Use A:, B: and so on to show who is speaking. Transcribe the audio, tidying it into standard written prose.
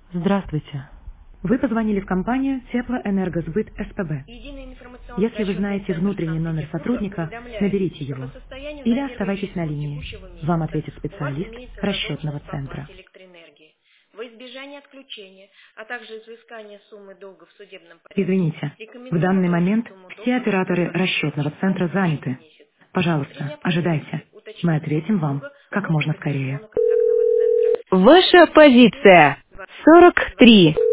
A: Здравствуйте. Вы позвонили в компанию Теплоэнергосбыт СПБ. Если вы знаете внутренний номер сотрудника, наберите его. Или оставайтесь на линии. Вам ответит специалист расчетного центра.
B: Во избежание отключения, а также изыскания суммы долга в судебном порядке.
A: Извините, в данный момент все операторы расчетного центра заняты. Пожалуйста, ожидайте. Мы ответим вам как можно скорее.
C: Ваша позиция 43.